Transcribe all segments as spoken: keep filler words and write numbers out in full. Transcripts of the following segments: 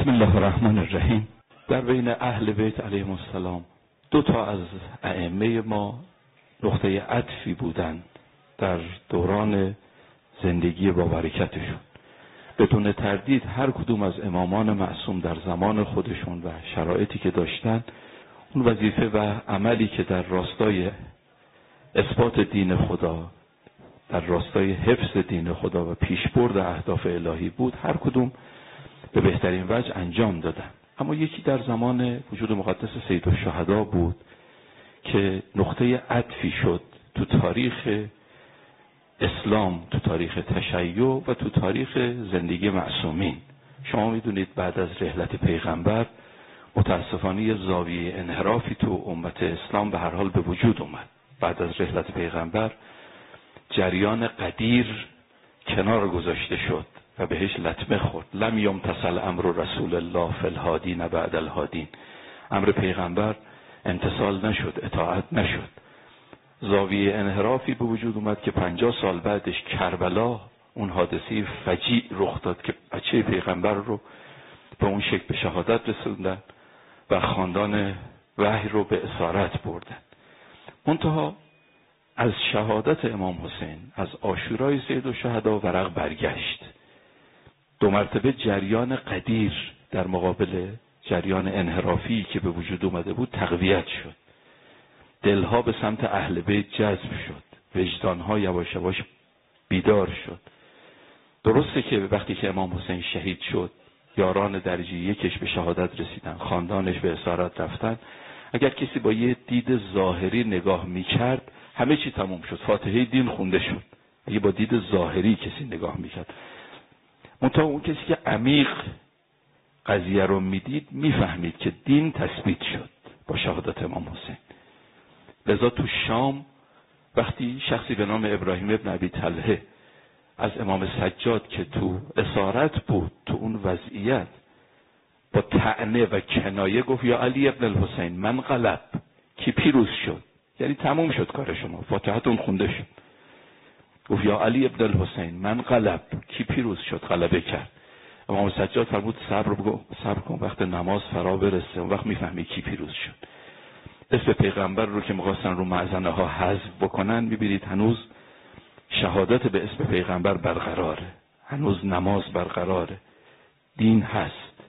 بسم الله الرحمن الرحیم. در بین اهل بیت علیهم السلام دو تا از ائمه ما نقطه عطفی بودند در دوران زندگی با برکتشون. بدون تردید هر کدوم از امامان معصوم در زمان خودشون و شرایطی که داشتن، اون وظیفه و عملی که در راستای اثبات دین خدا، در راستای حفظ دین خدا و پیشبرد اهداف الهی بود، هر کدوم به بهترین وجه انجام دادن. اما یکی در زمان وجود مقدس سیدالشهدا بود که نقطه عطفی شد تو تاریخ اسلام، تو تاریخ تشیع و تو تاریخ زندگی معصومین. شما میدونید بعد از رحلت پیغمبر متاسفانه یه زاویه انحرافی تو امت اسلام به هر حال به وجود اومد. بعد از رحلت پیغمبر جریان قدیر کنار گذاشته شد و بهش لطمه خورد. لم یمتثل امر رسول الله فی الهادین بعد الهادین. امر پیغمبر امتثال نشد، اطاعت نشد. زاویه انحرافی به وجود اومد که پنجاه سال بعدش کربلا، اون حادثه فجیع رخ داد که بچه پیغمبر رو به اون شکل به شهادت رسوندن و خاندان وحی رو به اسارت بردن. منتها از شهادت امام حسین، از عاشورای سیدالشهدا ورق برگشت. دو مرتبه جریان قدیر در مقابل جریان انحرافی که به وجود اومده بود تقویت شد. دلها به سمت اهل بیت جذب شد، وجدانها یواش یواش بیدار شد. درسته که وقتی که امام حسین شهید شد، یاران درجه یکش به شهادت رسیدن، خاندانش به اسارت رفتن. اگر کسی با یه دید ظاهری نگاه میکرد همه چی تموم شد، فاتحه دین خونده شد. اگه با دید ظاهری کسی نگاه میکرد، منتها اون کسی که عمیق قضیه رو میدید میفهمید که دین تثبیت شد با شهادت امام حسین. لذا تو شام وقتی شخصی به نام ابراهیم ابن ابی طلحه از امام سجاد که تو اسارت بود، تو اون وضعیت با طعنه و کنایه گفت یا علی ابن الحسین من غلب، کی پیروز شد؟ یعنی تموم شد کار شما، فاتحتون خونده شد. گفت یا علی ابن الحسین من غلب، کی پیروز شد، غلبه کرد. امام سجاد فرمود صبر بگو، صبر کن، وقت نماز فرا برسه اون وقت میفهمی کی پیروز شد. اسم پیغمبر رو که می‌خواستن رو معزنه ها حذف بکنن، می‌بینید هنوز شهادت به اسم پیغمبر برقراره، هنوز نماز برقراره، دین هست.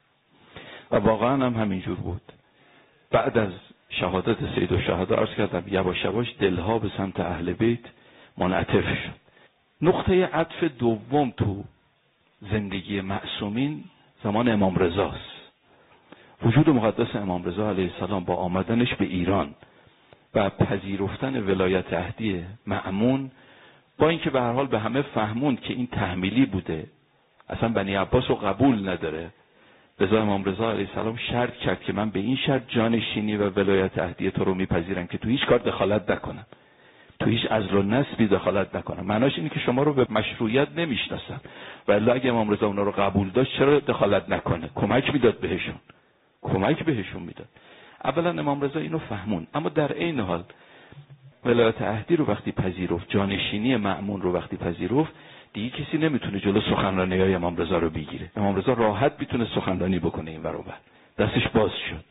و واقعا هم همینجور بود. بعد از شهادت سیدالشهدا عرض کردم یواش یواش دلها به سمت اهل بیت منعطف شد. نقطه عطف دوم تو زندگی معصومین زمان امام رضاست. وجود مقدس امام رضا علیه السلام با آمدنش به ایران و پذیرفتن ولایت عهدی مأمون، با اینکه به هر حال به همه فهموند که این تحمیلی بوده، اصلا بنی عباس رو قبول نداره، لذا امام رضا علیه السلام شرط کرد که من به این شرط جانشینی و ولایت عهدی تو رو میپذیرم که تو هیچ کار دخالت نکنم، تو هیچ عزل و نسبی دخالت نکنم. معناش اینه که شما رو به مشروعیت نمیشناسم. و الا اگه امام رضا اونا رو قبول داشت چرا دخالت نکنه؟ کمک میداد بهشون، کمک بهشون میداد. اولا امام رضا اینو فهمون، اما در عین حال ولایت عهدی رو وقتی پذیرفت، جانشینی مأمون رو وقتی پذیرفت، دیگه کسی نمیتونه جلو سخنرانی‌های امام رضا رو بگیره. امام رضا راحت میتونه سخنرانی بکنه این ور اون ور، دستش باز شد.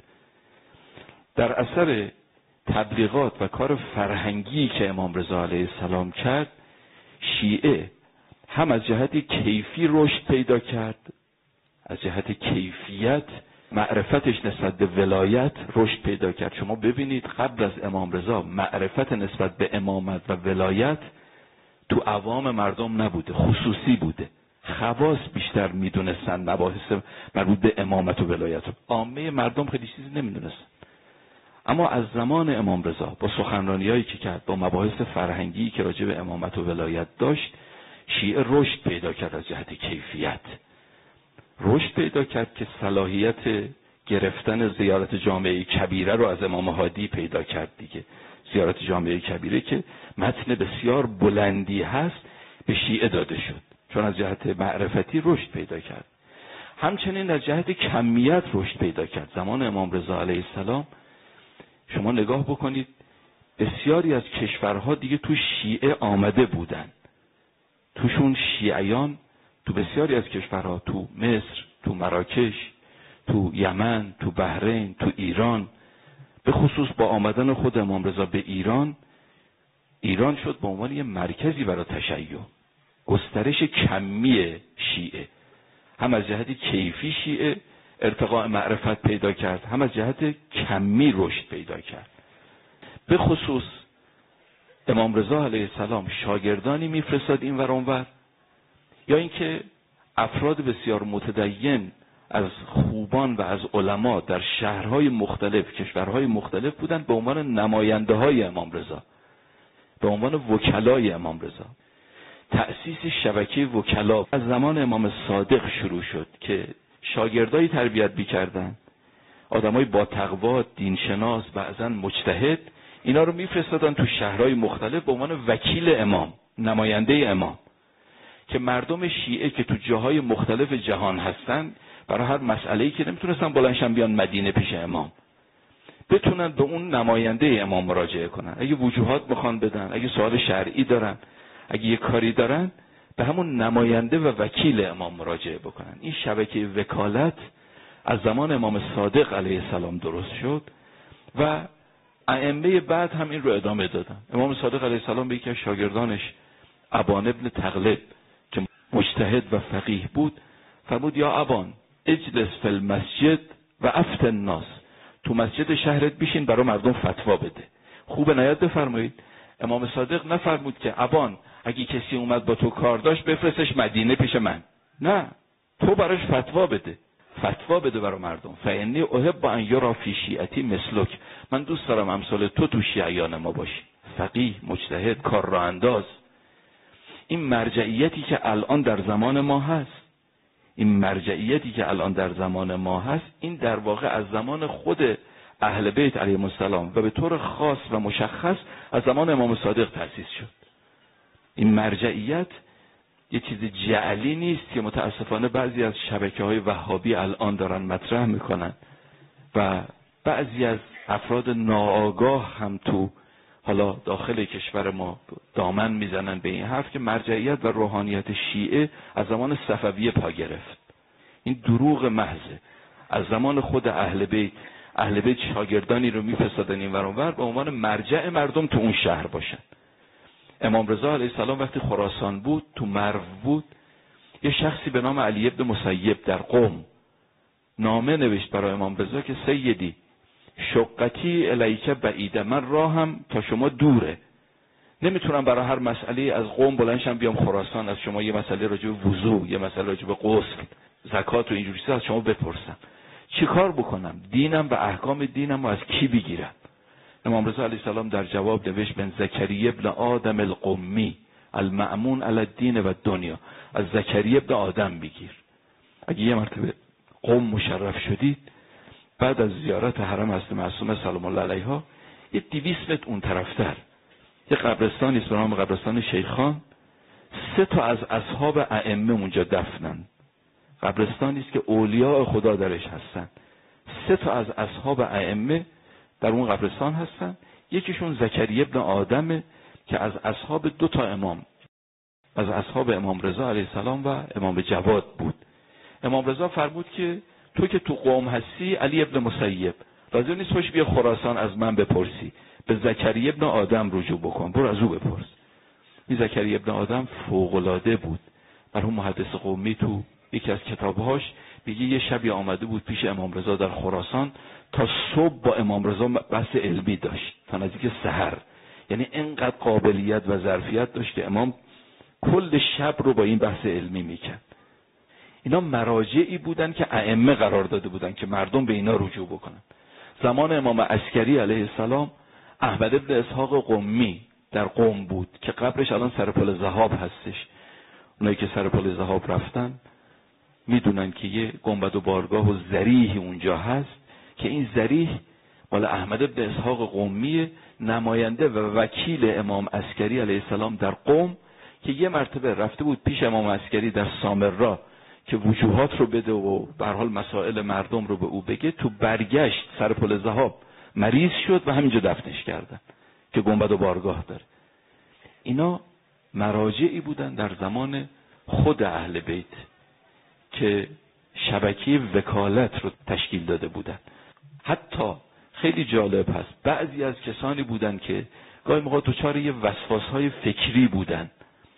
در اثر تبلیغات و کار فرهنگی که امام رضا علیه السلام کرد، شیعه هم از جهت کیفی رشد پیدا کرد، از جهت کیفیت معرفتش نسبت به ولایت رشد پیدا کرد. شما ببینید قبل از امام رضا معرفت نسبت به امامت و ولایت تو عوام مردم نبوده، خصوصی بوده. خواص بیشتر میدونستن مباحث مربوط به امامت و ولایت، عامه مردم خیلی چیزی نمیدونستن. اما از زمان امام رضا با سخنرانی‌هایی که کرد، با مباحث فرهنگی که راجع به امامت و ولایت داشت، شیعه رشد پیدا کرد. از جهت کیفیت رشد پیدا کرد که صلاحیت گرفتن زیارت جامعه کبیره رو از امام هادی پیدا کرد دیگه. زیارت جامعه کبیره که متن بسیار بلندی هست به شیعه داده شد، چون از جهت معرفتی رشد پیدا کرد. همچنین از جهت کمیت رشد پیدا کرد. زمان امام رضا علیه السلام شما نگاه بکنید، بسیاری از کشورها دیگه تو شیعه آمده بودن، توشون شیعیان تو بسیاری از کشورها، تو مصر، تو مراکش، تو یمن، تو بحرین، تو ایران، به خصوص با آمدن خود امام رضا به ایران، ایران شد به عنوان یه مرکزی برای تشیع، گسترش کمی شیعه، هم از جهت کیفی شیعه ارتقاء معرفت پیدا کرد، هم از جهت کمی رشد پیدا کرد. به خصوص امام رضا علیه السلام شاگردانی میفرستاد این ور اونور، یا اینکه افراد بسیار متدین از خوبان و از علما در شهرهای مختلف، کشورهای مختلف بودند به عنوان نماینده های امام رضا، به عنوان وکلای امام رضا. تأسیس شبکه وکلا از زمان امام صادق شروع شد که شاگردایی تربیت می‌کردند، آدمای با تقوا، دینشناس، بعضاً مجتهد، اینا رو میفرستادن تو شهرهای مختلف به عنوان وکیل امام، نماینده امام، که مردم شیعه که تو جاهای مختلف جهان هستن برای هر مسئله‌ای که نمیتونستن بلندشن بیان مدینه پیش امام، بتونن به اون نماینده امام مراجعه کنن. اگه وجوهات میخوان بدن، اگه سوال شرعی دارن، اگه یه کاری دارن، به همون نماینده و وکیل امام مراجعه بکنن. این شبکه وکالت از زمان امام صادق علیه السلام درست شد و ائمه بعد هم این رو ادامه دادن. امام صادق علیه السلام به یکی از شاگردانش ابان ابن تغلب که مجتهد و فقیه بود فرمود یا ابان اجلس فی المسجد و افتن الناس، تو مسجد شهرت بشین برای مردم فتوا بده. خوب نیاد بفرمایید. امام صادق نفرمود که ابان اگه کسی اومد با تو کار داشت بفرستش مدینه پیش من، نه، تو براش فتوا بده، فتوا بده برای مردم. فانی احب ان یرا فی شیعتی مثلک، من دوست دارم امثال تو تو شیعیان ما باشی، فقیه، مجتهد، کار راه انداز. این مرجعیتی که الان در زمان ما هست، این مرجعیتی که الان در زمان ما هست، این در واقع از زمان خود اهل بیت علیهم السلام و به طور خاص و مشخص از زمان امام صادق تأسیس شد. این مرجعیت یه چیز جعلی نیست که متاسفانه بعضی از شبکه‌های وهابی الان دارن مطرح میکنن و بعضی از افراد ناآگاه هم تو حالا داخل کشور ما دامن میزنن به این حرف که مرجعیت و روحانیت شیعه از زمان صفویه پا گرفت. این دروغ محضه. از زمان خود اهل بیت، اهل بیت شاگردانی رو میفرستادن این ور اون ور به عنوان مرجع مردم تو اون شهر باشن. امام رضا علیه السلام وقتی خراسان بود، تو مرو بود، یه شخصی به نام علی ابن مسیب در قم نامه نوشت برای امام رضا که سیدی شقتی الیک بعیده، من راهم تا شما دوره، نمیتونم برای هر مسئله از قم بلندشم بیام خراسان از شما یه مسئله راجع به وضو، یه مسئله راجع به غسل، زکات و اینجوری چیزا از شما بپرسم. چیکار بکنم؟ دینم و احکام دینم رو از کی بگیرم؟ امام رضا علیه السلام در جواب نوشت بن زکریا ابن آدم القمی المأمون علی الدین و دنیا، از زکریا ابن آدم بگیر. اگه یه مرتبه قم مشرف شدید، بعد از زیارت حرم حضرت معصومه سلام الله علیها، یه دویست متر اون طرفتر یه قبرستانی است به نام قبرستان شیخان، سه تا از اصحاب ائمه اونجا دفنن. قبرستانی است که اولیاء خدا درش هستن. سه تا از اصحاب ائمه در اون قبرستان هستن. یکیشون زکریا ابن آدمه که از اصحاب دو تا امام، از اصحاب امام رضا علیه السلام و امام جواد بود. امام رضا فرمود که تو که تو قوم هستی علی ابن مسیب، لازم نیست خوش بیا خراسان از من بپرسی، به زکریا ابن آدم رجوع بکن، برو از او بپرس. این زکریا ابن آدم فوق‌العاده بود. مرحوم محدث قمی تو یکی از کتابهاش میگه یه شبی آمده بود پیش امام رضا در خراسان، تا صبح با امام رضا بحث علمی داشت تا نزدیک سحر. یعنی اینقدر قابلیت و ظرفیت داشت که امام کل شب رو با این بحث علمی میکرد. اینا مراجعی بودن که ائمه قرار داده بودن که مردم به اینا رجوع بکنن. زمان امام عسکری علیه السلام احمد ابن اسحاق قمی در قم بود که قبرش الان سر پل ذهاب هستش. اونایی که سر پل ذهاب رفتن میدونن که یه گنبد و بارگاه و ضریح اونجا هست که این ضریح مال احمد ابن اسحاق قمی، نماینده و وکیل امام عسکری علیه السلام در قم، که یه مرتبه رفته بود پیش امام عسکری در سامرا که وجوهات رو بده و به هر حال مسائل مردم رو به او بگه. تو برگشت سر پل ذهاب مریض شد و همینجا دفنش کردن که گنبد و بارگاه داره. اینا مراجعی بودن در زمان خود اهل بیت که شبکه وکالت رو تشکیل داده بودن. حتی خیلی جالب هست، بعضی از کسانی بودن که گاهی موقع دچار یه وسواس‌های فکری بودن.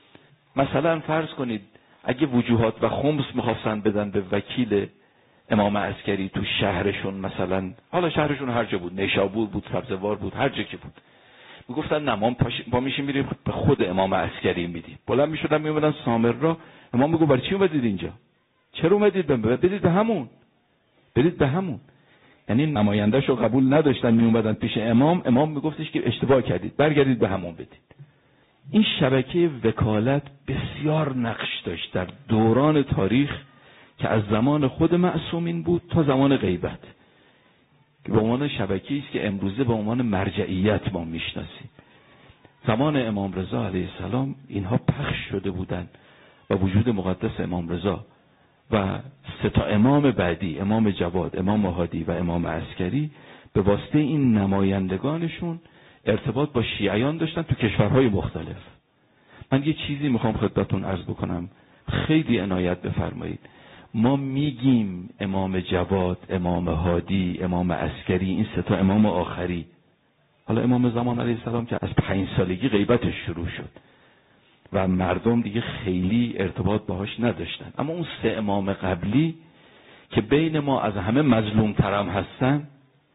مثلا فرض کنید اگه وجوهات و خمس می‌خواستن بدن به وکیل امام عسکری تو شهرشون، مثلا حالا شهرشون هر جا بود، نیشابور بود، سبزوار بود، هر جا که بود، میگفتن نه ما با میشیم میریم به خود امام عسکری میدیم. بلند میشدن میومدن سامرا، امام میگه برای چی اومدید اینجا؟ چرا اومدید؟ بدید به همون، بدید به همون. یعنی نماینده‌ش رو قبول نداشتن، میومدن پیش امام، امام میگفتش که اشتباه کردید، برگردید به همون بدید. این شبکه وکالت بسیار نقش داشت در دوران تاریخ که از زمان خود معصومین بود تا زمان غیبت، که به عنوان شبکه‌ای است که امروزه به عنوان مرجعیت ما میشناسیم. زمان امام رضا علیه السلام اینها پخش شده بودند و وجود مقدس امام رضا و سه تا امام بعدی، امام جواد، امام هادی و امام عسکری، به واسطه این نمایندگانشون ارتباط با شیعیان داشتن تو کشورهای مختلف. من یه چیزی میخوام خدمتتون عرض بکنم، خیلی عنایت بفرمایید. ما میگیم امام جواد، امام هادی، امام عسکری، این سه تا امام آخری. حالا امام زمان علیه السلام که از پنج سالگی غیبتش شروع شد و مردم دیگه خیلی ارتباط باهاش نداشتن، اما اون سه امام قبلی که بین ما از همه مظلوم ترم هستن،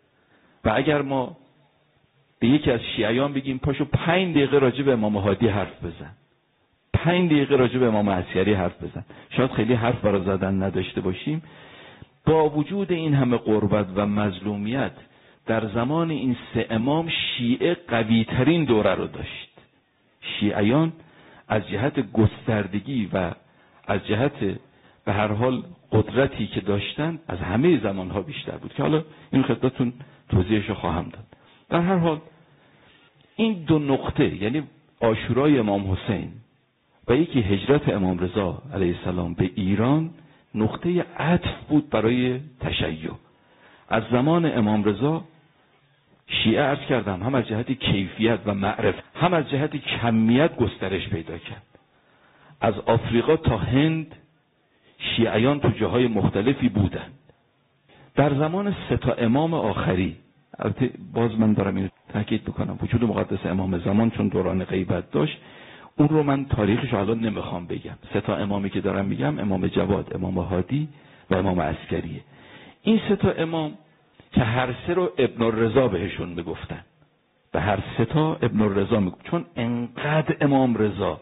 و اگر ما به یکی از شیعیان بگیم پاشو پنج دقیقه راجع به امام هادی حرف بزن، پنج دقیقه راجع به امام عسکری حرف بزن، شاید خیلی حرف برای زدن نداشته باشیم. با وجود این همه غربت و مظلومیت در زمان این سه امام شیعه قوی ترین دوره رو داشت. شیعیان از جهت گستردگی و از جهت به هر حال قدرتی که داشتن از همه زمانها بیشتر بود که حالا این خدمتتون توضیحش رو خواهم داد. در هر حال این دو نقطه، یعنی عاشورای امام حسین و یکی هجرت امام رضا علیه السلام به ایران، نقطه عطف بود برای تشیع. از زمان امام رضا شیعه عرض کردم هم از جهت کیفیت و معرفت هم از جهت کمیت گسترش پیدا کرد. از آفریقا تا هند شیعیان تو جاهای مختلفی بودند. در زمان سه تا امام آخری، البته باز من دارم اینو تاکید بکنم، وجود مقدس امام زمان چون دوران غیبت داشت، اون رو من تاریخش الان نمیخوام بگم. سه تا امامی که دارم میگم، امام جواد، امام هادی و امام عسکریه. این سه تا امام که هر سه رو ابن الرضا بهشون میگفتن، به هر سه تا ابن الرضا میگفت، چون انقدر امام رضا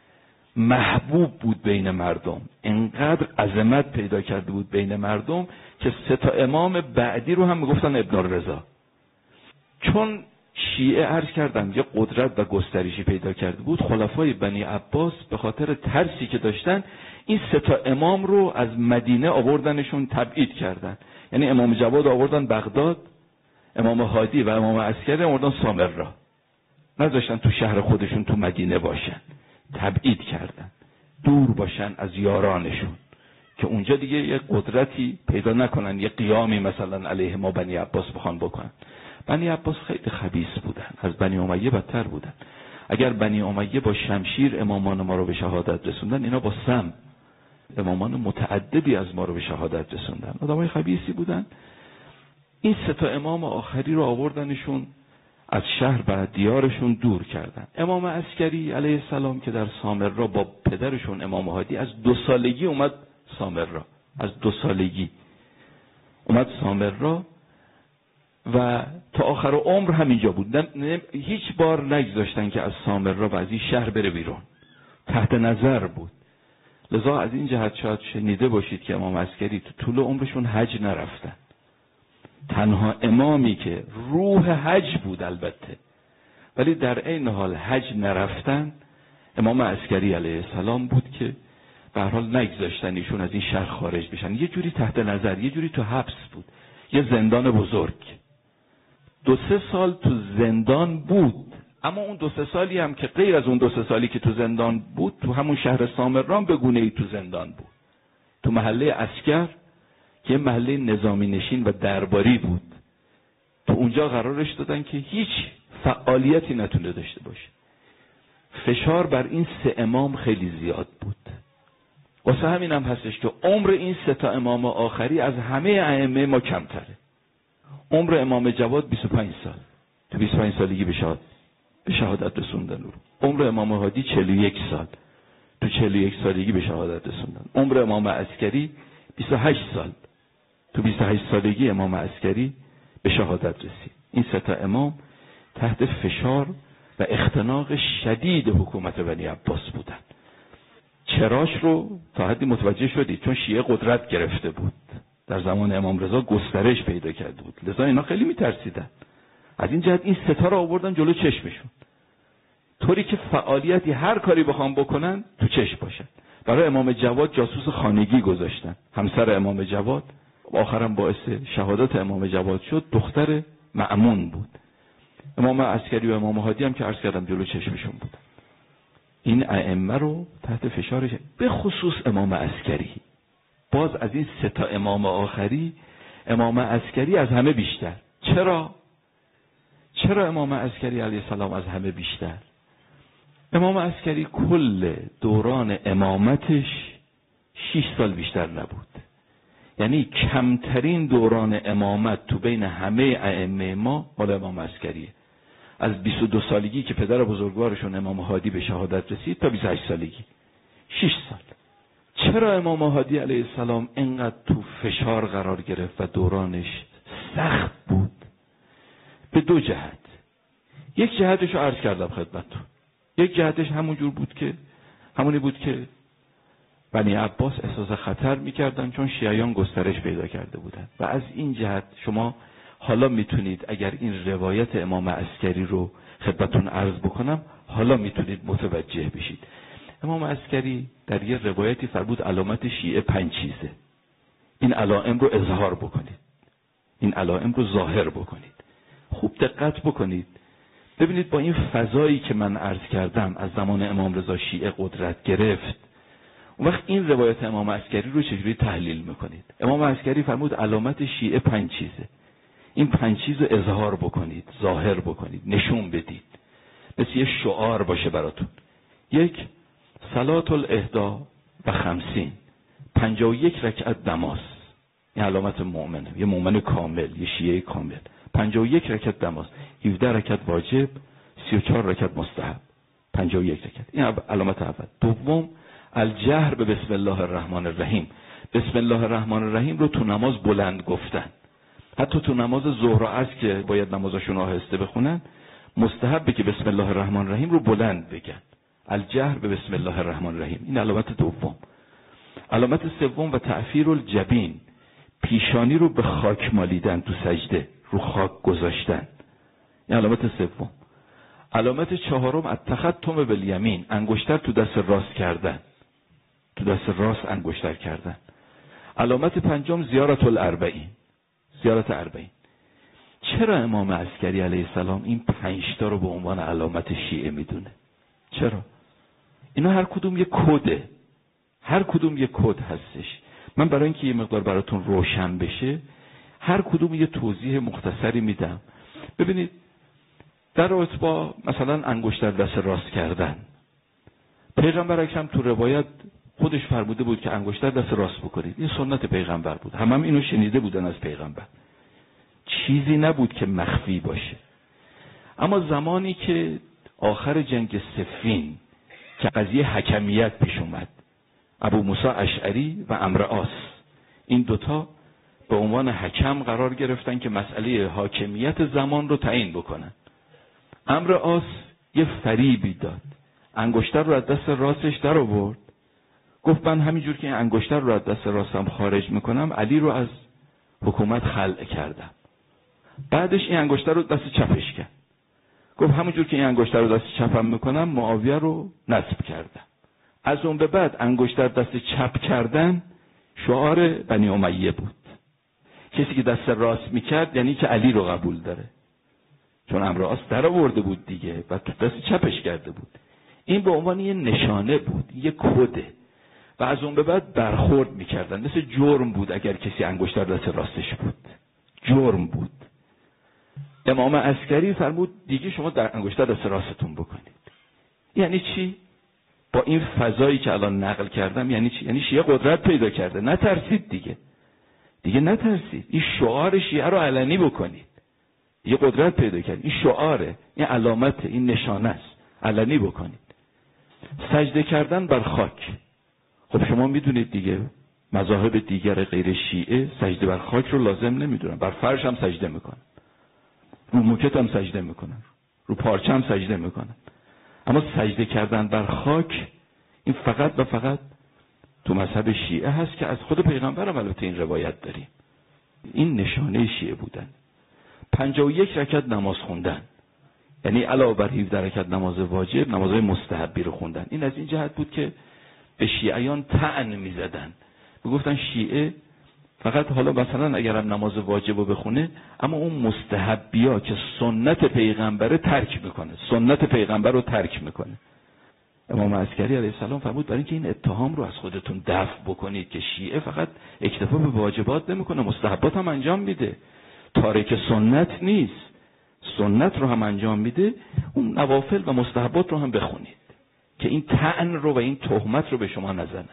محبوب بود بین مردم، انقدر عظمت پیدا کرده بود بین مردم که سه تا امام بعدی رو هم میگفتن ابن الرضا. چون شیعه عرض کردم یه قدرت و گسترشی پیدا کرده بود، خلفای بنی عباس به خاطر ترسی که داشتن این سه تا امام رو از مدینه آوردنشون تبعید کردن. یعنی امام جواد آوردن بغداد، امام هادی و امام عسکری آوردن سامرا، نذاشتن تو شهر خودشون تو مدینه باشن، تبعید کردن، دور باشن از یارانشون که اونجا دیگه یه قدرتی پیدا نکنن، یه قیامی مثلا علیه ما بنی عباس بخوان بکنن. بنی عباس خیلی خبیث بودن، از بنی امیه بدتر بودن. اگر بنی امیه با شمشیر امامان ما رو به شهادت رسوندن، اینا با سم امامان متعددی از ما رو به شهادت رسوندن. آدمای خبیثی بودن. این سه تا امام آخری رو آوردنشون از شهر و دیارشون دور کردن. امام عسکری علیه السلام که در سامرا با پدرشون امام هادی از دو سالگی اومد سامرا، از دو سالگی اومد سامرا و تا آخر عمر همینجا بود. هیچ بار نگذاشتن که از سامرا و از این شهر بره بیرون، تحت نظر بود. لذا از این جهت شاید شنیده باشید که امام عسکری تو طول عمرشون حج نرفتن. تنها امامی که روح حج بود البته، ولی در این حال حج نرفتن، امام عسکری علیه السلام بود که به هر حال نگذاشتن ایشون از این شهر خارج بشن. یه جوری تحت نظر، یه جوری تو حبس بود، یه زندان بزرگ. دو سه سال تو زندان بود، اما اون دو سه سالی هم که غیر از اون دو سه سالی که تو زندان بود، تو همون شهر سامران به گونه‌ای تو زندان بود، تو محله عسکر که محله نظامی نشین و درباری بود. تو اونجا قرارش دادن که هیچ فعالیتی نتونه داشته باشه. فشار بر این سه امام خیلی زیاد بود. واسه همین هم هستش که عمر این سه تا امام آخری از همه ائمه ما کمتره. عمر امام جواد بیست و پنج سال، تو بیست و پنج سالگی به شهادت به شهادت رسوندن رو. عمر امام هادی چهل و یک سال، تو چهل و یک سالگی به شهادت رسوندن. عمر امام عسکری بیست و هشت سال، تو بیست و هشت سالگی امام عسکری به شهادت رسید. این سه تا امام تحت فشار و اختناق شدید حکومت بنی عباس بودن. چراش رو تا حدی متوجه شدید، چون شیعه قدرت گرفته بود، در زمان امام رضا گسترش پیدا کرده بود، لذا اینا خیلی میترسیدن. از این جهت این ستا رو آوردن جلو چشمشون، طوری که فعالیتی هر کاری بخوام بکنن تو چشم باشن. برای امام جواد جاسوس خانگی گذاشتن، همسر امام جواد آخرم باعث شهادت امام جواد شد، دختر مأمون بود. امام عسکری و امام هادی هم که عرض کردم جلو چشمشون بودن. این ائمه رو تحت فشارش، به خصوص امام عسکری، باز از این سه تا امام آخری امام عسکری از همه بیشتر. چرا؟ چرا امام عسکری علیه السلام از همه بیشتر؟ امام عسکری کل دوران امامتش شش سال بیشتر نبود. یعنی کمترین دوران امامت تو بین همه ائمه ما مال امام عسکریه. از بیست و دو سالگی که پدر بزرگوارشون امام هادی به شهادت رسید تا بیست و هشت سالگی، شش سال. چرا امام هادی علیه السلام اینقدر تو فشار قرار گرفت و دورانش سخت بود؟ به دو جهت. یک جهتش رو عرض کردم خدمتتون. یک جهتش همون جور بود که همونی بود که بنی عباس احساس خطر میکردن، چون شیعیان گسترش پیدا کرده بودن. و از این جهت شما حالا میتونید اگر این روایت امام عسکری رو خدمتتون عرض بکنم، حالا میتونید متوجه بشید. امام عسکری در یه روایتی فرمود علامت شیعه پنج چیزه، این علائم رو اظهار بکنید، این علائم رو ظاهر بکنید. خوب دقت بکنید، ببینید با این فضایی که من عرض کردم از زمان امام رضا شیعه قدرت گرفت، اون وقت این روایت امام عسکری رو چجوری تحلیل میکنید؟ امام عسکری فرمود علامت شیعه پنج چیزه، این پنج چیز رو اظهار بکنید، ظاهر بکنید، نشون بدید، مثل یه شعار باشه براتون. یک، صلات الاحدا و خمسین، پنجاه و یک رکعت نماز. این علامت مؤمنه، یه مؤمن کامل، یه شیعه کامل. پنجاه و یک رکعت نماز، هفده رکعت واجب، سی و چهار رکعت مستحب، پنجاه و یک رکعت. این علامت اول. دوم، الجهر به بسم الله الرحمن الرحیم. بسم الله الرحمن الرحیم رو تو نماز بلند گفتن. حتی تو نماز ظهر و عصر که باید نمازشون آهسته بخونن، مستحبه که بسم الله الرحمن الرحیم رو بلند بگن. الجهر به بسم الله الرحمن الرحیم. این علامت دوم. علامت سوم و تعفیر الجبین، پیشانی رو به خاک مالیدن، تو سجده رو خاک گذاشتن. این علامت سوم. علامت چهارم التختم بالیمین، انگشتر تو دست راست کردن، تو دست راست انگشتر کردن. علامت پنجم زیارت الاربعین، زیارت اربعین. چرا امام عسکری علیه السلام این پنج تا رو به عنوان علامت شیعه میدونه؟ چرا؟ اینا هر کدوم یک کده، هر کدوم یک کد هستش. من برای اینکه یه مقدار براتون روشن بشه هر کدوم یه توضیح مختصری میدم. ببینید در رابطه با مثلا انگشتر دست راست کردن، پیغمبر اکرم تو روایت خودش فرموده بود که انگشتر دست راست بکنید. این سنت پیغمبر بود، همه هم اینو شنیده بودن از پیغمبر، چیزی نبود که مخفی باشه. اما زمانی که آخر جنگ صفین که قضیه حکمیت پیش اومد، ابو موسی اشعری و عمرو عاص این دوتا به عنوان حکم قرار گرفتن که مسئله حاکمیت زمان رو تعیین بکنن. عمرو عاص یه فریبی داد، انگشتر رو از دست راستش در آورد، گفت من همینجور که این انگشتر رو از دست راستم خارج میکنم علی رو از حکومت خلع کردم. بعدش این انگشتر رو دست چپش کرد، گفت همونجور که این انگشتر رو دست چپم میکنم معاویه رو نصب کردم. از اون به بعد انگشتر دست چپ کردن شعار بنی امیه بود. کسی که دست راست میکرد یعنی که علی رو قبول داره، چون عمرو عاص در آورده بود دیگه و تو دست چپش کرده بود. این به عنوان یه نشانه بود، یه کده، و از اون به بعد برخورد میکردن. مثل جرم بود اگر کسی انگشتر دست راستش بود، جرم بود. امام عسکری فرمود دیگه شما در انگشتر دست راستتون بکنید. یعنی چی؟ با این فضایی که الان نقل کردم یعنی چی؟ یعنی شیعه قدرت پیدا کرده. نترسید دیگه. دیگه نترسید. این شعار شیعه رو علنی بکنید. دیگه قدرت پیدا کرد. این شعاره، این علامت، این نشانه است. علنی بکنید. سجده کردن بر خاک. خب شما میدونید دیگه مذاهب دیگر غیر شیعه سجده بر خاک رو لازم نمیدونن. بر فرش هم سجده میکنن. رو موکت هم سجده میکنن. رو پارچه هم سجده میکنن. اما سجده کردن بر خاک این فقط و فقط تو مذهب شیعه هست که از خود پیغمبر هم البته این روایت داریم. این نشانه شیعه بودن. پنجاه و یک رکعت نماز خوندن، یعنی علاوه بر هفده رکعت نماز واجب نمازهای مستحبی رو خوندن. این از این جهت بود که به شیعیان طعن میزدن، میگفتن شیعه فقط حالا مثلا اگرم نماز واجب رو بخونه اما اون مستحبیا که سنت پیغمبر ترک میکنه، سنت پیغمبر رو ترک میکنه. امام عسکری علیه السلام فرمود برای اینکه این اتهام رو از خودتون دفع بکنید که شیعه فقط اکتفا به واجبات نمیکنه، مستحبات هم انجام میده، تارک سنت نیست، سنت رو هم انجام میده، اون نوافل و مستحبات رو هم بخونید که این طعن رو و این تهمت رو به شما نزنن.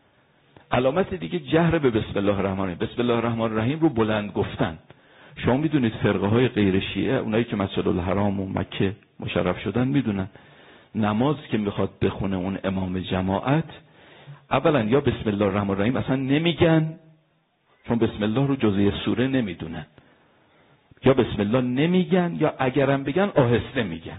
علامت دیگه جهر به بسم الله الرحمن الرحیم. بسم الله الرحمن الرحیم رو بلند گفتن. شما میدونید فرقه های غیر شیعه، اونایی که مسجد الحرام و مکه مشرف شدن میدونن نماز که میخواد بخونه اون امام جماعت اولا یا بسم الله الرحمن الرحیم اصلا نمیگن، چون بسم الله رو جزء سوره نمیدونن، یا بسم الله نمیگن یا اگرم بگن آهسته میگن.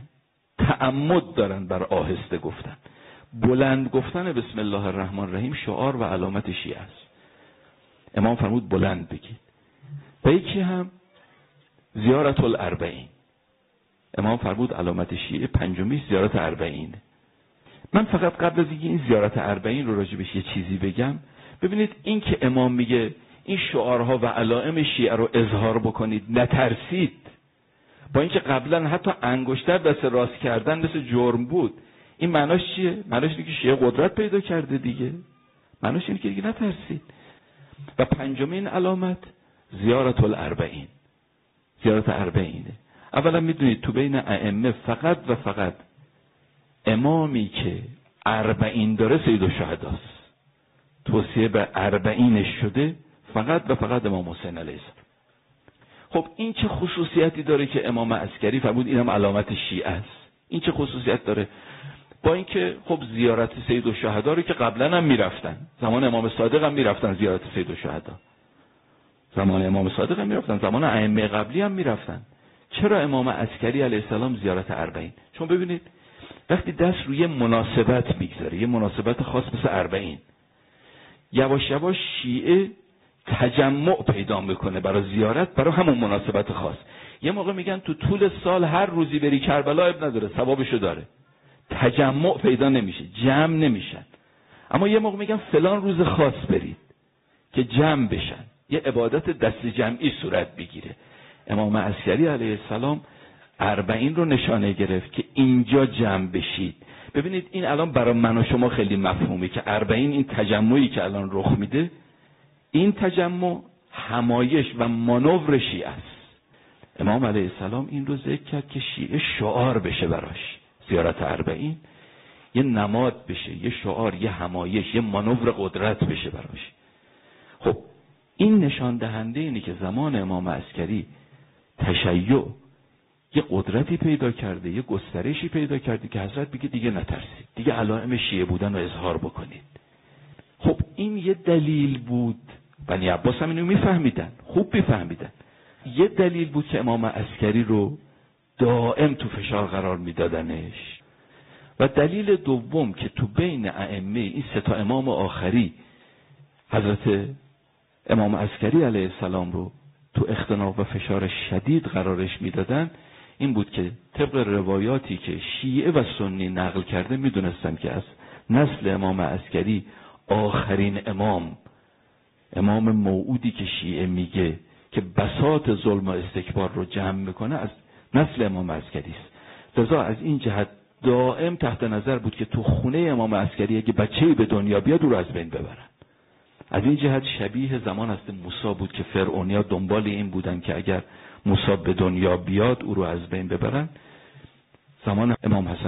تعمد دارن بر آهسته گفتن. بلند گفتن بسم الله الرحمن الرحیم شعار و علامت شیعه است. امام فرمود بلند بگید. و یکی هم زیارت الاربعین. امام فرمود علامت شیعه پنجمی زیارت اربعین. من فقط قبل از اینکه این زیارت اربعین رو راجبش یه چیزی بگم، ببینید این که امام میگه این شعارها و علائم شیعه رو اظهار بکنید، نترسید، با اینکه قبلا حتی انگشتر دست راست کردن مثل جرم بود، این معناش چیه؟ معناش اینه که شیعه قدرت پیدا کرده دیگه. معناش اینه که دیگه نترسید. و پنجمین علامت زیارت الاربعین. زیارت اربعینه. اولا میدونید تو بین ائمه فقط و فقط امامی که اربعین داره سید الشهداست. توصیه به اربعینش شده فقط و فقط امام حسین علیه السلام. خب این چه خصوصیتی داره که امام عسکری فرمود اینم علامت شیعه است؟ این چه خصوصیت داره؟ با اینکه خب زیارت سید الشهدا رو که قبلا هم میرفتن، زمان امام صادق هم میرفتن زیارت سید الشهدا، زمان امام صادق هم میرفتن، زمان ائمه قبلی هم میرفتن. چرا امام عسکری علیه السلام زیارت اربعین؟ چون ببینید وقتی دست روی مناسبت میگذاره، یه مناسبت خاص مثل اربعین، یواش یواش شیعه تجمع پیدا میکنه برای زیارت، برای همون مناسبت خاص. یه موقع میگن تو طول سال هر روزی بری کربلا اب نداره، ثوابشو داره، تجمع پیدا نمیشه، جمع نمیشن. اما یه موقع میگن فلان روز خاص برید که جمع بشن، یه عبادت دست جمعی صورت بگیره. امام عسکری علیه السلام اربعین رو نشانه گرفت که اینجا جمع بشید. ببینید این الان برای من و شما خیلی مفهومه که اربعین این تجمعی که الان رخ میده، این تجمع همایش و مانور شیعه است. امام علیه السلام این رو ذکر کرد که شیعه شعار بشه براش، زیارت اربعین یه نماد بشه، یه شعار، یه همایش، یه مانور قدرت بشه براش. خب این نشان دهنده اینه که زمان امام عسکری تشیع یه قدرتی پیدا کرده، یه گسترشی پیدا کرده که حضرت بگه دیگه نترسید، دیگه علائم شیعه بودن رو اظهار بکنید. خب این یه دلیل بود، بنی عباس هم اینو میفهمیدن، خوب میفهمیدن. یه دلیل بود که امام عسکری رو دائم تو فشار قرار میدادنش. و دلیل دوم که تو بین ائمه این سه تا امام آخری حضرت امام عسکری علیه السلام رو تو اختناق و فشار شدید قرارش میدادن، این بود که طبق روایاتی که شیعه و سنی نقل کرده میدونستن که از نسل امام عسکری آخرین امام، امام موعودی که شیعه میگه که بساط ظلم و استکبار رو جمع میکنه، از نسل امام عسکری است. لذا از این جهت دائم تحت نظر بود که تو خونه امام عسکری اگه بچه‌ای به دنیا بیاد او رو از بین ببرن. از این جهت شبیه زمان است موسی بود که فرعونیا دنبال این بودن که اگر موسی به دنیا بیاد او رو از بین ببرن. زمان امام حسن عسکری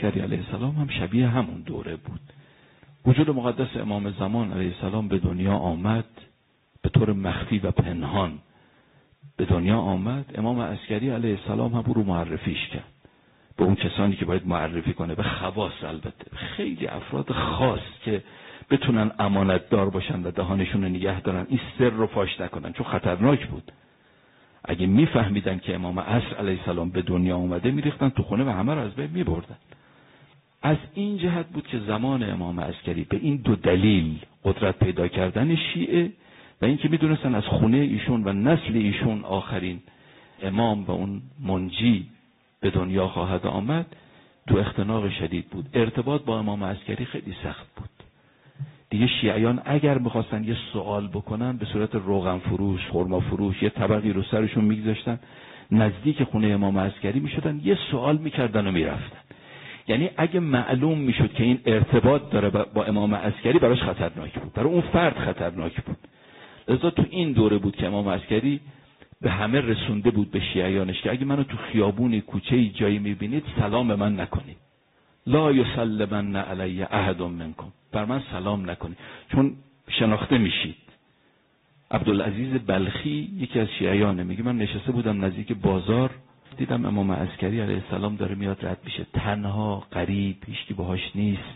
عسکری علیه السلام هم شبیه همون دوره بود. وجود مقدس امام زمان علیه السلام به دنیا آمد، به طور مخفی و پنهان به دنیا آمد. امام عسکری علیه السلام هم او رو معرفیش کرد به اون کسانی که باید معرفی کنه، به خواص، البته خیلی افراد خاص که بتونن امانت دار باشن و دهانشون رو نگه دارن، این سر رو فاش نکنن، چون خطرناک بود. اگه میفهمیدن که امام عصر علیه السلام به دنیا اومده میریختن تو خونه و همه رو از بین میبردن. از این جهت بود که زمان امام عسکری به این دو دلیل، قدرت پیدا کردن شیعه و اینکه میدونستن از خونه ایشون و نسل ایشون آخرین امام و اون منجی به دنیا خواهد آمد، دو اختناق شدید بود. ارتباط با امام عسکری خیلی سخت بود. دیگه شیعیان اگر میخواستن یه سوال بکنن به صورت روغن فروش، خرما فروش، یه طبقی رو سرشون میگذاشتن، نزدیک خونه امام عسکری میشدن، یه سوال میکردن و میرفتن. یعنی اگه معلوم میشد که این ارتباط داره با امام عسکری، براش خطرناک بود، برای اون فرد خطرناک بود. لذا تو این دوره بود که امام عسکری به همه رسونده بود، به شیعیانش، که اگه منو تو خیابونی، کوچه‌ای، جایی میبینید سلام به من نکنید. لا یسلمن علی احد منکم، بر من سلام نکنید، چون شناخته میشید. عبدالعزیز بلخی یکی از شیعیانه، میگه من نشسته بودم نزدیک بازار، دیدم امام عسکری علیه السلام داره میاد رد میشه، تنها، غریب، هیچکی باهاش نیست.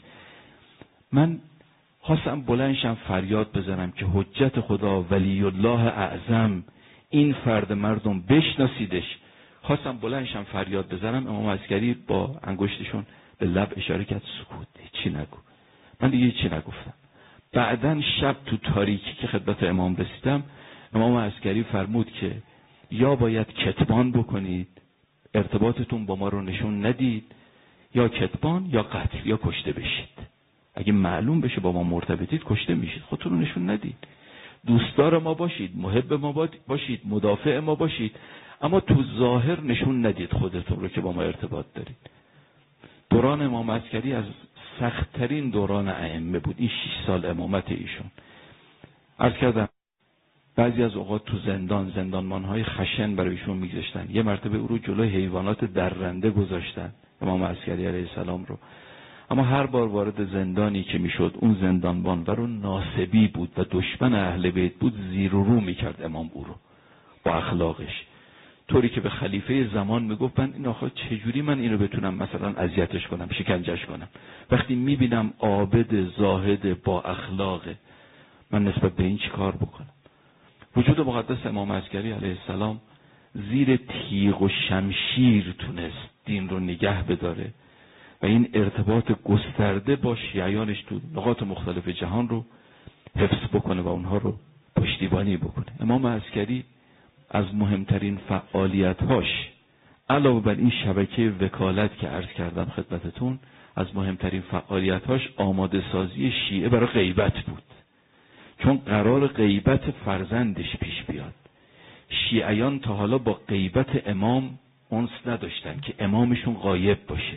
من خواستم بلندشم فریاد بزنم که حجت خدا، ولی الله اعظم، این فرد مردم بشناسیدش. خواستم بلندشم فریاد بزنم، امام عسکری با انگشتشون به لب اشاره کرد، سکوت، هیچی نگو. من دیگه هیچی نگفتم. بعدن شب تو تاریکی که خدمت امام رسیدم، امام عسکری فرمود که یا باید کتمان بکنید، ارتباطتون با ما رو نشون ندید، یا کتمان یا قتل، یا کشته بشید. اگه معلوم بشه با ما مرتبطید کشته میشید، خودتون رو نشون ندید. دوستدار ما باشید، محب ما باشید، مدافع ما باشید، اما تو ظاهر نشون ندید خودتون رو که با ما ارتباط دارید. دوران امام عسکری از سخت‌ترین دوران ائمه بود، این شش سال امامت ایشون. عرض کردم بعضی از اوقات تو زندان، زندانبان‌های خشن برای ایشون میگذاشتن. یه مرتبه او رو جلوی حیوانات درنده گذاشتن، امام عسکری علیه السلام رو. اما هر بار وارد زندانی که میشد، اون زندانبان برای ناسبی بود و دشمن اهل بیت بود، زیر و رو میکرد امام او رو با اخلاقش، طوری که به خلیفه زمان میگفت من این آخه چجوری من اینو بتونم مثلا اذیتش کنم، شکنجهش کنم، وقتی میبینم عابد، زاهد، با اخلاقه، من نسبت به این چی کار بکنم؟ وجود مقدس امام عسکری علیه السلام زیر تیغ و شمشیر تونست دین رو نگه بداره و این ارتباط گسترده با شیعیانش تو نقاط مختلف جهان رو حفظ بکنه و اونها رو پشتیبانی بکنه. امام عسکری از مهمترین فعالیت‌هاش علاوه بر این شبکه وکالت که عرض کردم خدمتتون، از مهمترین فعالیت‌هاش آماده سازی شیعه برای غیبت بود، چون قرار غیبت فرزندش پیش بیاد. شیعیان تا حالا با غیبت امام انس نداشتن که امامشون غایب باشه.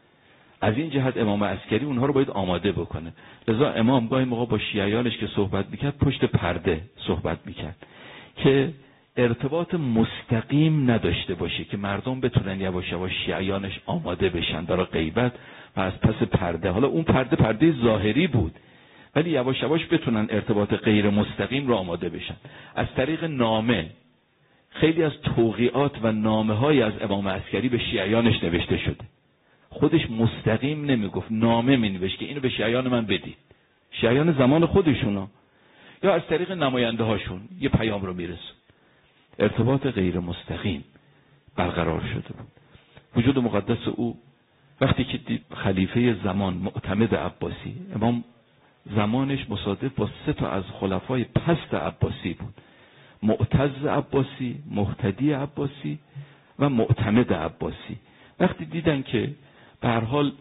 از این جهت امام عسکری اونها رو باید آماده بکنه. لذا امام گاهی موقع با شیعیانش که صحبت میکرد پشت پرده صحبت میکرد که ارتباط مستقیم نداشته باشه، که مردم بتونن یواش یواش شیعیانش آماده بشن برای غیبت و از پس پرده، حالا اون پرده پرده ظاهری بود، ولی یواش یواش بتونن ارتباط غیر مستقیم رو آماده بشن. از طریق نامه خیلی از توقیعات و نامه های از امام عسکری به شیعیانش نوشته شده. خودش مستقیم نمیگفت، نامه مینوشت که اینو به شیعیان من بدید، شیعیان زمان خودشونا، یا از طریق نماینده هاشون یه پیام رو میرسون. ارتباط غیر مستقیم برقرار شده بود. وجود مقدس او وقتی که دید خلیفه زمان معتمد عباسی، امام زمانش مصادف با سه تا از خلفای پست عباسی بود، معتز عباسی، مهتدی عباسی و معتمد عباسی. وقتی دیدن که به هر حال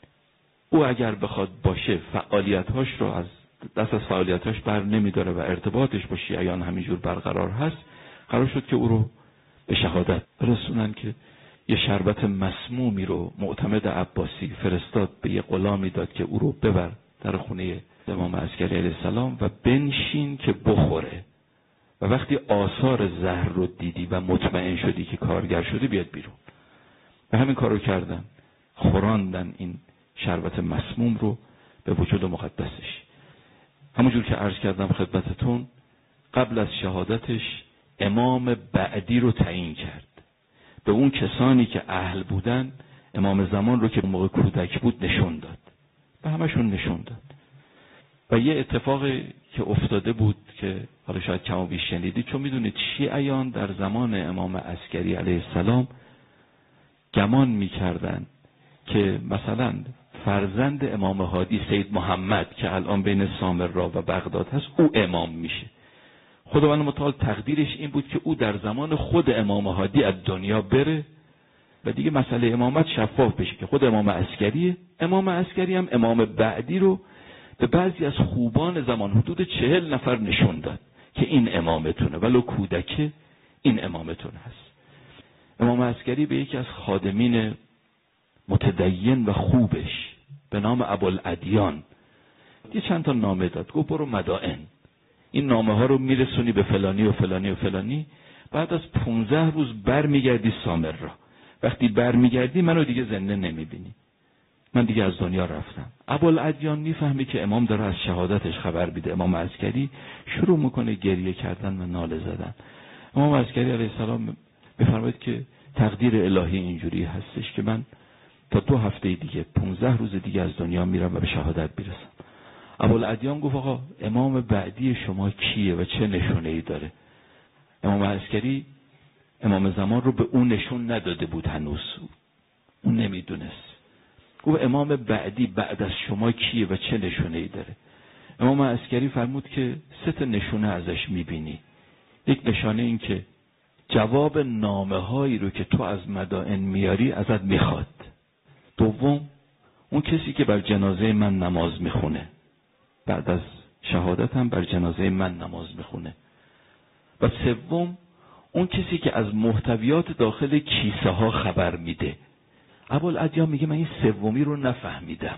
او اگر بخواد باشه فعالیت‌هاش رو از دست از فعالیت‌هاش بر نمی‌داره و ارتباطش با شیعیان همینجور برقرار هست، قرار شد که او رو به شهادت برسونن، که یه شربت مسمومی رو معتمد عباسی فرستاد به یه غلامی داد که او رو ببر در خونه امام عسکری علیه السلام و بنشین که بخوره، و وقتی آثار زهر رو دیدی و مطمئن شدی که کارگر شده بیاد بیرون. و همین کار رو کردن. خوراندن این شربت مسموم رو به وجود مقدسش. همونجور که عرض کردم خدمتتون، قبل از شهادتش امام بعدی رو تعیین کرد. به اون کسانی که اهل بودن امام زمان رو که موقع کودک بود نشون داد، به همشون نشون داد. و یه اتفاقی که افتاده بود که حالا شاید کم و بیش شنیدید، چون میدونید شیعیان در زمان امام عسکری علیه السلام گمان میکردن که مثلا فرزند امام هادی سید محمد که الان بین سامرا و بغداد هست او امام میشه. خداوند متعال تقدیرش این بود که او در زمان خود امام هادی از دنیا بره و دیگه مسئله امامت شفاف بشه که خود امام عسکریه. امام عسکری هم امام بعدی رو به بعضی از خوبان زمان حدود چهل نفر نشون داد که این امامتونه، ولو کودکه این امامتون هست. امام عسکری به یکی از خادمین متدین و خوبش به نام ابوالادیان یه چند تا نامه داد، گفت برو مدائن این نامه ها رو میرسونی به فلانی و فلانی و فلانی، بعد از پونزده روز بر میگردی سامرا، وقتی بر میگردی منو دیگه زنده نمیبینی، من دیگه از دنیا رفتم. ابوالادیان میفهمی که امام داره از شهادتش خبر میده. امام عسکری شروع میکنه گریه کردن و ناله زدن. امام عسکری علیه السلام میفرماید که تقدیر الهی اینجوری هستش که من تا دو هفته دیگه پونزده روز دیگه از دنیا میرم و به شهادت میرسم. ابوالادیان گفت آقا امام بعدی شما کیه و چه نشونه ای داره؟ امام عسکری امام زمان رو به اون نشون نداده بود هنوز، اون نمیدونست. گفت امام بعدی بعد از شما کیه و چه نشونه ای داره؟ امام عسکری فرمود که سه تا نشونه ازش میبینی. یک نشانه این که جواب نامه هایی رو که تو از مدائن میاری ازت میخواد. دوم، اون کسی که بر جنازه من نماز میخونه، بعد از شهادتم بر جنازه من نماز میخونه. و سوم، اون کسی که از محتویات داخل کیسه ها خبر میده. ابوالادیان میگه من این سومی رو نفهمیدم،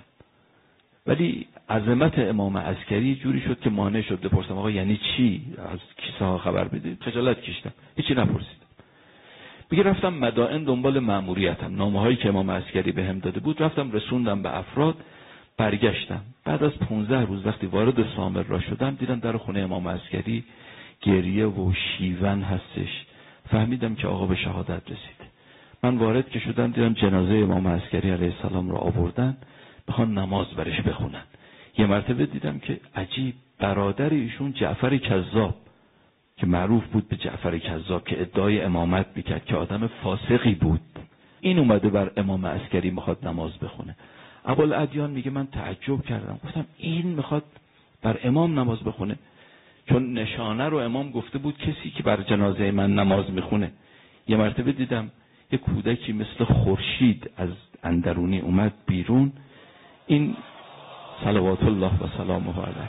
ولی عظمت امام عسکری جوری شد که مانع شد بپرسم آقا یعنی چی از کیسه ها خبر میده؟ خجالت کشیدم، هیچی نپرسیدم. میگه رفتم مدائن دنبال مأموریتم، نامه هایی که امام عسکری بهم داده بود رفتم رسوندم به افراد، برگشتم. بعد از پونزده روز وقتی وارد سامرا شدم دیدم در خونه امام عسکری گریه و شیون هستش. فهمیدم که آقا به شهادت رسیده. من وارد که شدم دیدم جنازه امام عسکری علیه السلام رو آوردن، بخوان نماز برش بخونن. یه مرتبه دیدم که عجیب، برادر ایشون جعفر کذاب که معروف بود به جعفر کذاب که ادعای امامت میکرد که آدم فاسقی بود، این اومده بر امام عسکری میخواد نماز بخونه. ابوالادیان میگه من تعجب کردم، گفتم این میخواد بر امام نماز بخونه؟ چون نشانه رو امام گفته بود کسی که بر جنازه من نماز میخونه. یه مرتبه دیدم یه کودکی مثل خورشید از اندرونی اومد بیرون، این صلوات الله و سلامه علیه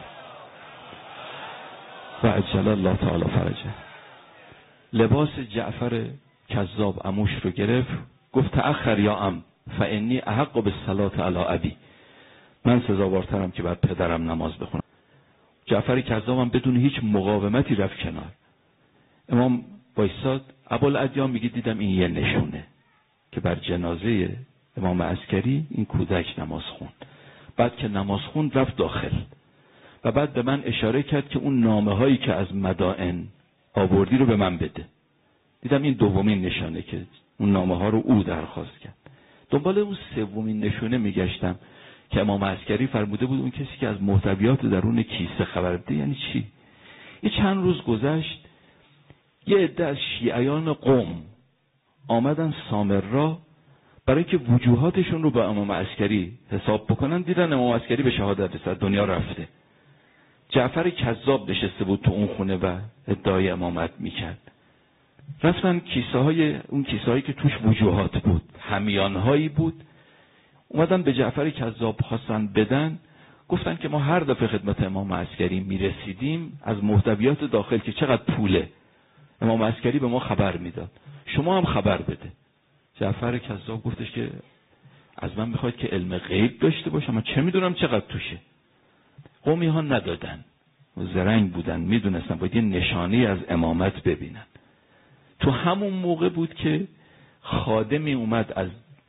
و عجل الله تعالی فرجه، لباس جعفر کذاب عموش رو گرفت، گفت تأخر یا ام فانی احق بالصلاة علی ابی، من سزاوارترم که بر پدرم نماز بخونم. جعفر کذابم بدون هیچ مقاومتی رفت کنار. امام وایساد. ابوالادیان میگه دیدم این یه نشونه که بر جنازه امام عسکری این کودک نماز خوند. بعد که نماز خوند رفت داخل و بعد به من اشاره کرد که اون نامه هایی که از مدائن آوردی رو به من بده. دیدم این دومین نشانه که اون نامه ها رو او درخواست کرد. دنبال اون سومین نشونه میگشتم که امام عسکری فرموده بود اون کسی که از محتویات درون کیسه خبر بده یعنی چی. یه چند روز گذشت، یه عده از شیعیان قم آمدن سامرا برای که وجوهاتشون رو به امام عسکری حساب بکنن. دیدن امام عسکری به شهادت رسید، دنیا رفته. جعفر کذاب نشسته بود تو اون خونه و ادعای امامت میکرد. رفتن کیسه های اون کیسه هایی که توش وجوهات بود، همیان هایی بود، اومدن به جعفر کذاب خواستن بدن. گفتن که ما هر دفعه خدمت امام عسکری میرسیدیم از محتویات داخل که چقدر پوله امام عسکری به ما خبر میداد، شما هم خبر بده. جعفر کذاب گفتش که از من میخواید که علم غیب داشته باشم، من چه میدونم چقدر توشه. قومی ها ندادن، زرنگ بودن، میدونستن باید یه نشانی از امامت ببینن. تو همون موقع بود که خادمی اومد از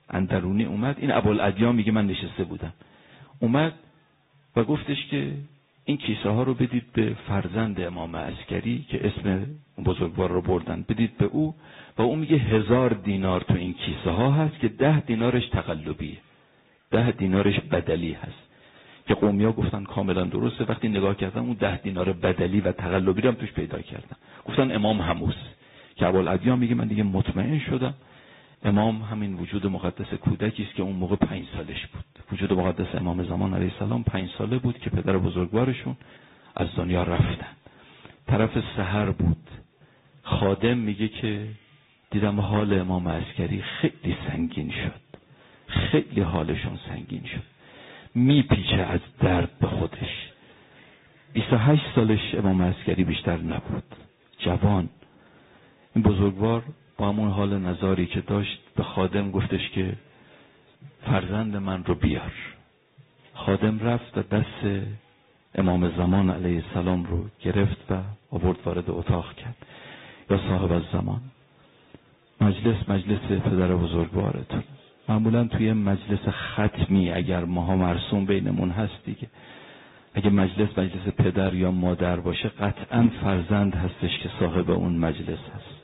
اندرونی اومد. این ابوالادیان میگه من نشسته بودم، اومد و گفتش که این کیسه ها رو بدید به فرزند امام عسکری که اسم بزرگوار رو بردن، بدید به او و او میگه هزار دینار تو این کیسه ها هست که ده دینارش تقلبیه، ده دینارش بدلی هست. که قومی ها گفتن کاملا درسته. وقتی نگاه کردم اون ده دینار بدلی و تقلبی رو هم توش پیدا کردم. گفتن امام هموس. که ابوالادیان میگه من دیگه مطمئن شدم امام همین وجود مقدس کودکی است که اون موقع پنج سالش بود. وجود مقدس امام زمان علیه السلام پنج ساله بود که پدر بزرگوارشون از دنیا رفتن. طرف سحر بود. خادم میگه که دیدم حال امام عسکری خیلی سنگین شد، خیلی حالشون سنگین شد، میپیچه از درد به خودش. بیست و هشت سالش امام عسکری بیشتر نبود، جوان. این بزرگوار با همون حال نزاری که داشت به خادم گفتش که فرزند من رو بیار. خادم رفت و دست امام زمان علیه السلام رو گرفت و آورد وارد اتاق کرد. یا صاحب الزمان، مجلس مجلس پدر بزرگوارتون. معمولا توی مجلس ختمی اگر ماها مرسوم بینمون هست دیگه، اگه مجلس مجلس پدر یا مادر باشه قطعا فرزند هستش که صاحب اون مجلس هست.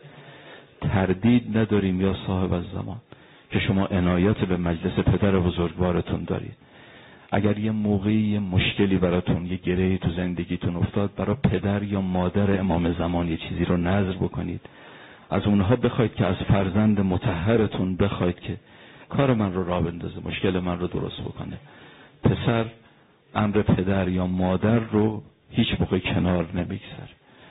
تردید نداریم یا صاحب الزمان که شما عنایت به مجلس پدر بزرگوارتون دارید. اگر یه موقعی مشکلی براتون، یه گرهی تو زندگیتون افتاد، برای پدر یا مادر امام زمان یه چیزی رو نذر بکنید، از اونها بخواید که از فرزند مطهرتون بخواید که کار من رو راه بندازه، مشکل من رو درست بکنه. پسر امر پدر یا مادر رو هیچ موقع کنار نمیگذاره.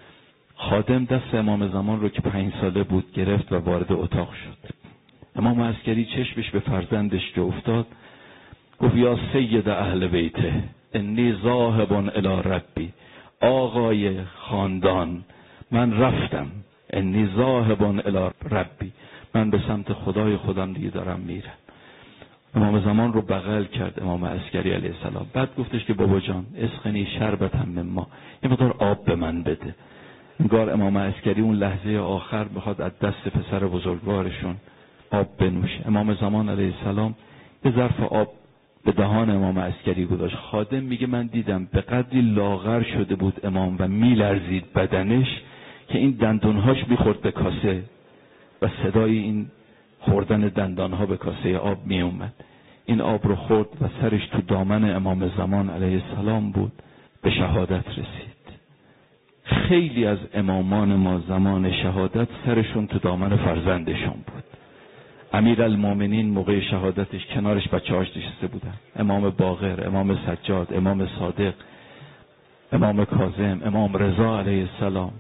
خادم دست امام زمان رو که پنج ساله بود گرفت و وارد اتاق شد. امام عسکری چشمش به فرزندش که افتاد گفت یا سید اهل بیته انی ذاهب الی ربی. آقای خاندان من رفتم، انی ذاهب الی ربی، من به سمت خدای خودم دیگه دارم میرم. امام زمان رو بغل کرد امام عسکری علیه السلام. بعد گفتش که بابا جان اسقنی شربتا من ما، یه مقدار آب به من بده. انگار امام عسکری اون لحظه آخر بخواد از دست پسر بزرگوارشون آب بنوشه. امام زمان علیه السلام یه ظرف آب به دهان امام عسکری گذاشت. خادم میگه من دیدم به قدری لاغر شده بود امام و میلرزید بدنش که این دندونهاش میخورد به کاسه و صدای این خوردن دندانها به کاسه آب می اومد. این آب رو خورد و سرش تو دامن امام زمان علیه السلام بود، به شهادت رسید. خیلی از امامان ما زمان شهادت سرشون تو دامن فرزندشون بود. امیرالمومنین موقع شهادتش کنارش بچه‌هاش نشسته بودن، امام باقر، امام سجاد، امام صادق، امام کاظم، امام رضا علیه السلام.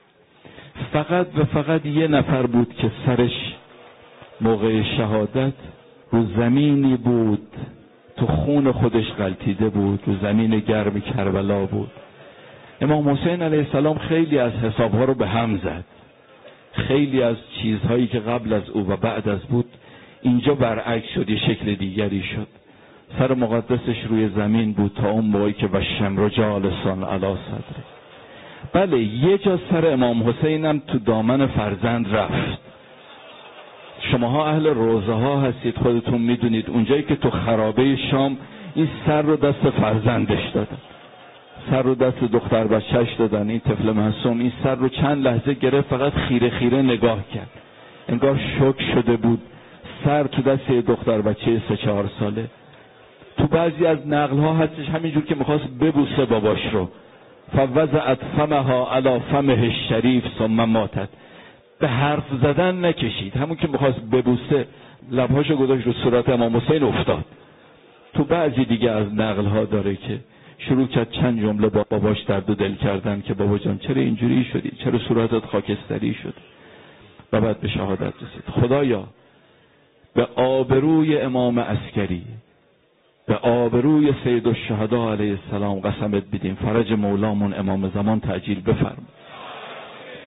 فقط و فقط یه نفر بود که سرش موقع شهادت رو زمینی بود، تو خون خودش غلطیده بود، رو زمین گرم کربلا بود. امام حسین علیه السلام خیلی از حسابها رو به هم زد. خیلی از چیزهایی که قبل از او و بعد از بود اینجا برعکس شد، یه شکل دیگری شد. سر مقدسش روی زمین بود تا اون موقعی که والشمس جالسان علی صدره. بله یه جا سر امام حسین هم تو دامن فرزند رفت. شماها اهل روضه ها هستید، خودتون میدونید اونجایی که تو خرابه شام این سر رو دست فرزندش دادن، سر رو دست دختر بچهش دادن. این طفل معصوم این سر رو چند لحظه گرفت، فقط خیره خیره نگاه کرد، انگار شوک شده بود. سر تو دست دختر بچه سه چهار ساله. تو بعضی از نقل ها هستش همینجور که میخواست ببوسه باباش رو، فوضعت فمها علی فمه الشریف ثم ماتت. به حرف زدن نکشید، همون که میخواست ببوسه لبهاشو گذاشت رو صورت امام حسین افتاد. تو بعضی دیگه از نقل ها داره که شروع کرد چند جمله با باباش درد و دل کردن که بابا جان چرا اینجوری شدی، چرا صورتت خاکستری شد، و بعد به شهادت رسید. خدایا به آبروی امام عسکری، به آبروی سید الشهدا علیه السلام قسمت بدیم فرج مولامون امام زمان تعجیل بفرما.